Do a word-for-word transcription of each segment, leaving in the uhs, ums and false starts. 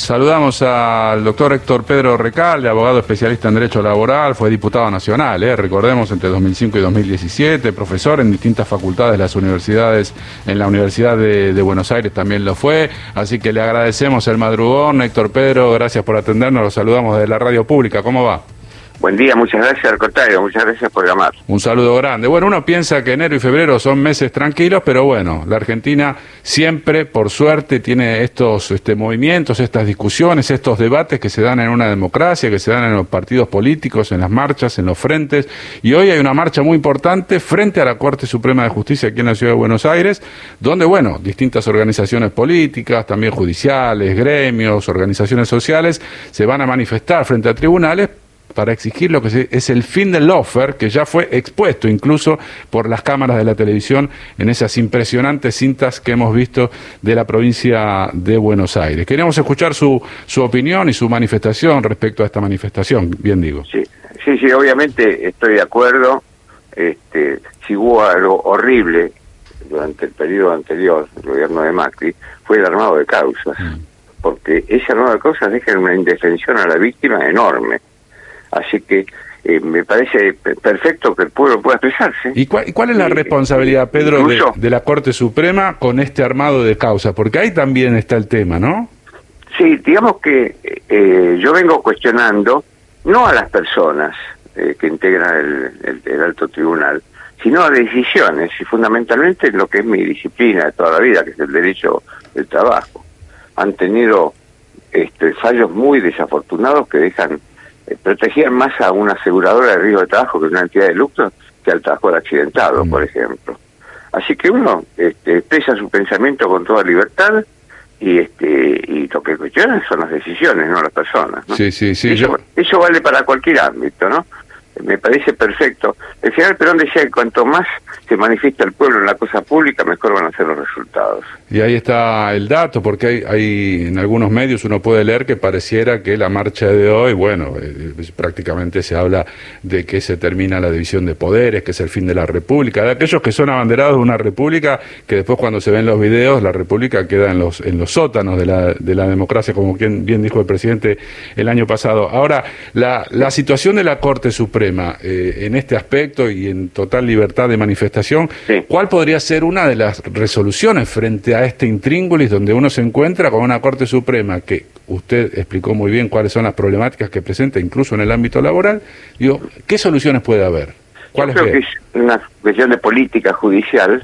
Saludamos al doctor Héctor Pedro Recalde, abogado especialista en Derecho Laboral, fue diputado nacional, ¿eh? recordemos, entre dos mil cinco y dos mil diecisiete, profesor en distintas facultades de las universidades, en la Universidad de, de Buenos Aires también lo fue, así que le agradecemos el madrugón. Héctor Pedro, gracias por atendernos, lo saludamos desde la radio pública, ¿cómo va? Buen día, muchas gracias, al contrario, muchas gracias por llamar. Un saludo grande. Bueno, uno piensa que enero y febrero son meses tranquilos, pero bueno, la Argentina siempre, por suerte, tiene estos este, movimientos, estas discusiones, estos debates que se dan en una democracia, que se dan en los partidos políticos, en las marchas, en los frentes, y hoy hay una marcha muy importante frente a la Corte Suprema de Justicia aquí en la Ciudad de Buenos Aires, donde, bueno, distintas organizaciones políticas, también judiciales, gremios, organizaciones sociales, se van a manifestar frente a tribunales para exigir lo que es el fin del lawfare, que ya fue expuesto incluso por las cámaras de la televisión en esas impresionantes cintas que hemos visto de la provincia de Buenos Aires. Queríamos escuchar su, su opinión y su manifestación respecto a esta manifestación, bien digo. Sí, sí, sí, obviamente estoy de acuerdo. Este, si hubo algo horrible durante el periodo anterior del gobierno de Macri, fue el armado de causas, mm. porque ese armado de causas deja una indefensión a la víctima enorme. Así que eh, me parece perfecto que el pueblo pueda expresarse. ¿Y cuál, y cuál es la responsabilidad, Pedro, incluso, de, de la Corte Suprema con este armado de causa? Porque ahí también está el tema, ¿no? Sí, digamos que eh, yo vengo cuestionando no a las personas eh, que integran el, el, el alto tribunal, sino a decisiones, y fundamentalmente lo que es mi disciplina de toda la vida, que es el derecho del trabajo. Han tenido este, fallos muy desafortunados que dejan protegían más a una aseguradora de riesgo de trabajo que una entidad de lucro que al trabajador accidentado, mm. por ejemplo. Así que uno este, expresa su pensamiento con toda libertad y este y lo que cuestionan son las decisiones, no las personas, ¿no? Sí, sí, sí. Eso, yo... eso vale para cualquier ámbito, ¿no? Me parece perfecto. El general Perón decía que cuanto más se manifiesta el pueblo en la cosa pública, mejor van a ser los resultados. Y ahí está el dato, porque hay, hay en algunos medios uno puede leer que pareciera que la marcha de hoy, bueno, eh, prácticamente se habla de que se termina la división de poderes, que es el fin de la república, de aquellos que son abanderados de una república, que después cuando se ven los videos, la república queda en los en los sótanos de la, de la democracia, como quien bien dijo el presidente el año pasado. Ahora, la, la situación de la Corte Suprema, Eh, en este aspecto y en total libertad de manifestación, sí. ¿Cuál podría ser una de las resoluciones frente a este intríngulis donde uno se encuentra con una Corte Suprema que usted explicó muy bien cuáles son las problemáticas que presenta incluso en el ámbito laboral? Digo, ¿qué soluciones puede haber? ¿Cuáles Yo creo ve? que es una cuestión de política judicial.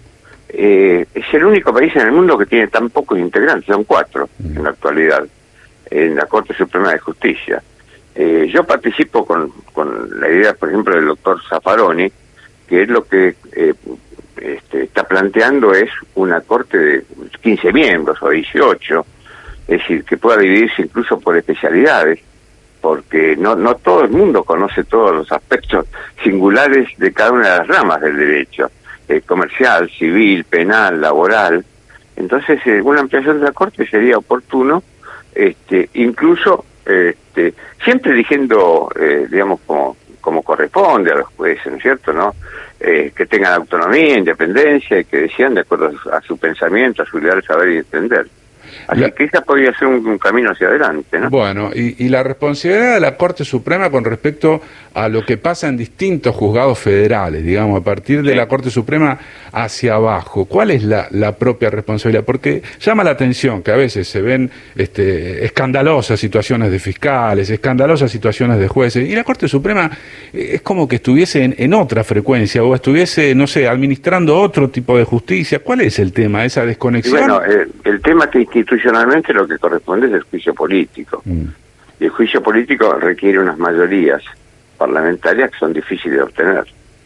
Eh, es el único país en el mundo que tiene tan pocos integrantes, son cuatro mm. en la actualidad, en la Corte Suprema de Justicia. Eh, yo participo con, con la idea, por ejemplo, del doctor Zaffaroni, que es lo que eh, este, está planteando es una corte de quince miembros o dieciocho, es decir, que pueda dividirse incluso por especialidades, porque no, no todo el mundo conoce todos los aspectos singulares de cada una de las ramas del derecho, eh, comercial, civil, penal, laboral. Entonces, eh, una ampliación de la corte sería oportuno, este, incluso Este, siempre eligiendo, eh, digamos, como, como corresponde a los jueces, ¿no es cierto?, ¿no? Eh, que tengan autonomía, independencia y que decidan de acuerdo a su, a su pensamiento, a su idea de saber y entender. Así la... que esa podría ser un, un camino hacia adelante, ¿no? Bueno, y, y la responsabilidad de la Corte Suprema con respecto a lo que pasa en distintos juzgados federales, digamos, a partir de sí. la Corte Suprema hacia abajo, ¿cuál es la, la propia responsabilidad? Porque llama la atención que a veces se ven este, escandalosas situaciones de fiscales, escandalosas situaciones de jueces, y la Corte Suprema es como que estuviese en, en otra frecuencia, o estuviese, no sé, administrando otro tipo de justicia. ¿Cuál es el tema, esa desconexión? Y bueno, el, el tema que institucionalmente lo que corresponde es el juicio político. Mm. Y el juicio político requiere unas mayorías parlamentarias que son difíciles de obtener.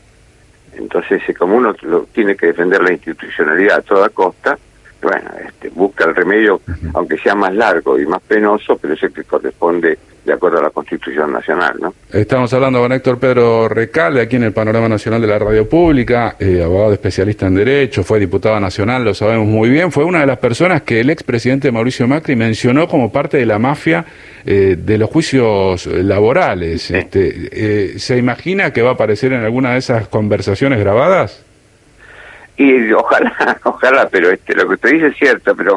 Entonces, como uno lo, tiene que defender la institucionalidad a toda costa, bueno, este, busca el remedio, uh-huh. aunque sea más largo y más penoso, pero es el que corresponde de acuerdo a la Constitución Nacional, ¿no? Estamos hablando con Héctor Pedro Recalde, aquí en el Panorama Nacional de la Radio Pública, eh, abogado especialista en Derecho, fue diputado nacional, lo sabemos muy bien, fue una de las personas que el expresidente Mauricio Macri mencionó como parte de la mafia eh, de los juicios laborales. Sí. Este, eh, ¿se imagina que va a aparecer en alguna de esas conversaciones grabadas? Y ojalá, ojalá, pero este, lo que usted dice es cierto, pero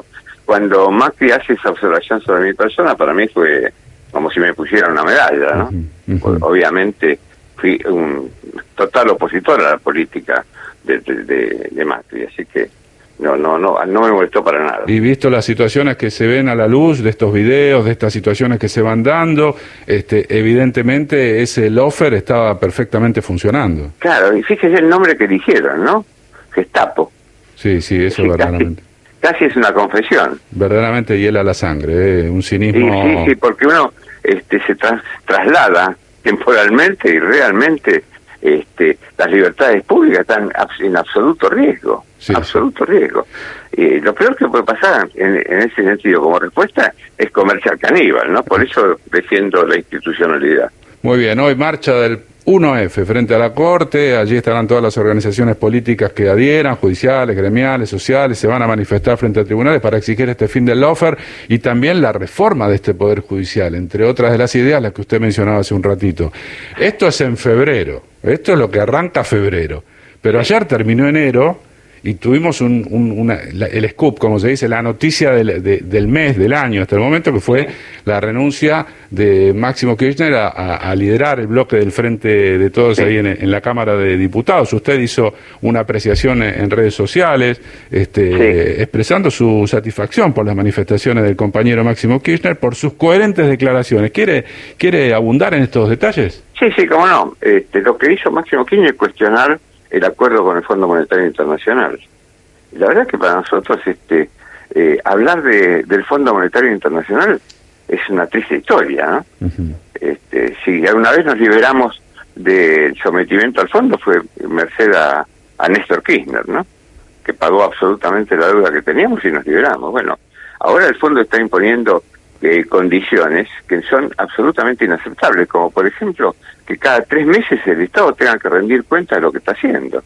cuando Macri hace esa observación sobre mi persona, para mí fue como si me pusieran una medalla, ¿no? Uh-huh, uh-huh. Obviamente fui un total opositor a la política de, de, de, de Macri, así que no, no, no, no me molestó para nada. Y visto las situaciones que se ven a la luz de estos videos, de estas situaciones que se van dando, este, evidentemente ese lofer estaba perfectamente funcionando. Claro, y fíjese el nombre que eligieron, ¿no? Gestapo. Sí, sí, eso sí, verdaderamente. Casi, casi es una confesión. Verdaderamente hiela la sangre, ¿eh? Un cinismo... Sí, sí, sí, porque uno este, se tras, traslada temporalmente y realmente este, las libertades públicas están en absoluto riesgo. Sí, absoluto sí. riesgo. Eh, lo peor que puede pasar en, en ese sentido como respuesta es comercial caníbal, ¿no? Por eso defiendo la institucionalidad. Muy bien, hoy marcha del uno efe frente a la Corte, allí estarán todas las organizaciones políticas que adhieran, judiciales, gremiales, sociales, se van a manifestar frente a tribunales para exigir este fin del lawfare y también la reforma de este Poder Judicial, entre otras de las ideas, las que usted mencionaba hace un ratito. Esto es en febrero, esto es lo que arranca febrero, pero ayer terminó enero y tuvimos un, un, una, la, el scoop, como se dice, la noticia del, de, del mes, del año, hasta el momento, que fue la renuncia de Máximo Kirchner a, a, a liderar el bloque del Frente de Todos sí. ahí en, en la Cámara de Diputados. Usted hizo una apreciación en, en redes sociales, este, sí. expresando su satisfacción por las manifestaciones del compañero Máximo Kirchner, por sus coherentes declaraciones. ¿Quiere, quiere abundar en estos detalles? Sí, sí, cómo no. Este, lo que hizo Máximo Kirchner es cuestionar el acuerdo con el Fondo Monetario Internacional. La verdad es que para nosotros este eh, hablar de, del Fondo Monetario Internacional es una triste historia, ¿no? Uh-huh. Este, si alguna vez nos liberamos del sometimiento al fondo fue merced a, a Néstor Kirchner, ¿no? Que pagó absolutamente la deuda que teníamos y nos liberamos. Bueno, ahora el fondo está imponiendo eh, condiciones que son absolutamente inaceptables, como por ejemplo que cada tres meses el Estado tenga que rendir cuenta de lo que está haciendo.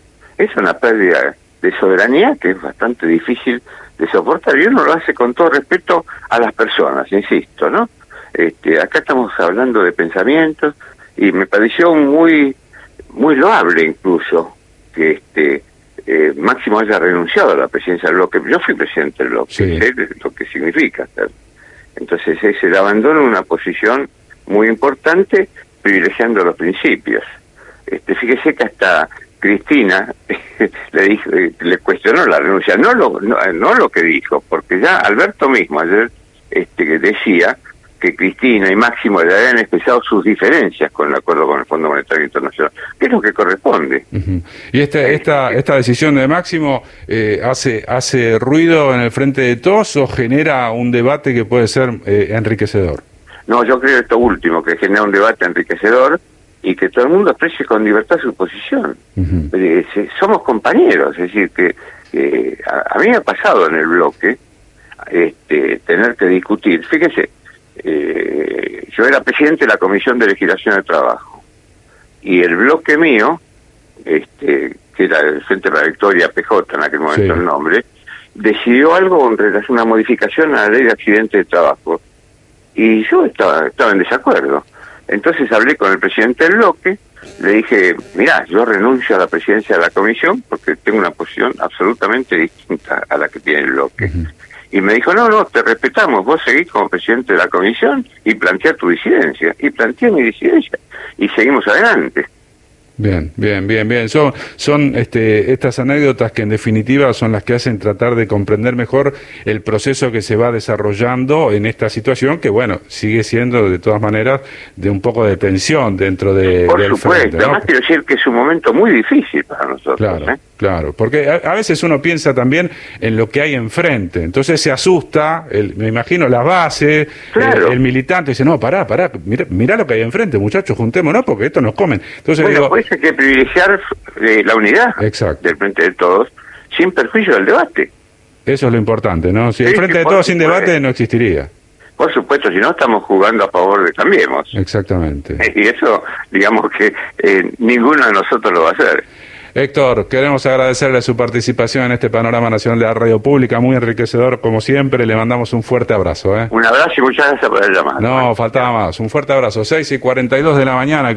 Es una pérdida de soberanía que es bastante difícil de soportar y uno lo hace con todo respeto a las personas, insisto, ¿no? Este, acá estamos hablando de pensamientos y me pareció muy muy loable incluso que este eh, Máximo haya renunciado a la presidencia del bloque. Yo fui presidente del bloque, sí. sé lo que significa. ¿sabes? Entonces es el abandono de una posición muy importante privilegiando los principios. Este, fíjese que hasta Cristina le dijo, le cuestionó la renuncia, no lo no, no lo que dijo, porque ya Alberto mismo ayer este, decía que Cristina y Máximo le habían expresado sus diferencias con el acuerdo con el Fondo Monetario Internacional, que es lo que corresponde. Uh-huh. Y este, esta esta decisión de Máximo eh, hace hace ruido en el Frente de Todos o genera un debate que puede ser eh, enriquecedor. No, yo creo esto último, que genera un debate enriquecedor y que todo el mundo aprecie con libertad su posición. Uh-huh. Eh, somos compañeros, es decir, que eh, a, a mí me ha pasado en el bloque este, tener que discutir. Fíjese, eh, yo era presidente de la Comisión de Legislación de Trabajo y el bloque mío, este, que era el Frente para la Victoria, P J en aquel momento sí. el nombre, decidió algo en relación a una modificación a la ley de accidentes de trabajo. Y yo estaba, estaba en desacuerdo. Entonces hablé con el presidente del bloque, le dije, mirá, yo renuncio a la presidencia de la comisión porque tengo una posición absolutamente distinta a la que tiene el bloque. Uh-huh. Y me dijo, no, no, te respetamos, vos seguís como presidente de la comisión y planteá tu disidencia. Y planteé mi disidencia y seguimos adelante. Bien, bien, bien, bien. Son, son este, estas anécdotas que en definitiva son las que hacen tratar de comprender mejor el proceso que se va desarrollando en esta situación, que bueno, sigue siendo de todas maneras de un poco de tensión dentro de, Por del supuesto, frente, ¿no? Además quiero decir que es un momento muy difícil para nosotros. Claro, ¿eh? claro, porque a, a veces uno piensa también en lo que hay enfrente, entonces se asusta, el, me imagino la base, claro. el, el militante dice, no, pará, pará, mirá, mirá lo que hay enfrente, muchachos, juntémonos porque esto nos comen. Entonces bueno, digo, pues hay que privilegiar eh, la unidad exacto. del Frente de Todos sin perjuicio del debate. Eso es lo importante, ¿no? Si sí, el Frente sí, de Todos sin supuesto. debate no existiría. Por supuesto, si no estamos jugando a favor de Cambiemos. Exactamente. Y eso, digamos que eh, ninguno de nosotros lo va a hacer. Héctor, queremos agradecerle su participación en este Panorama Nacional de la Radio Pública, muy enriquecedor como siempre, le mandamos un fuerte abrazo. ¿eh? Un abrazo y muchas gracias por el llamado. No, faltaba más, un fuerte abrazo, seis y cuarenta y dos de la mañana.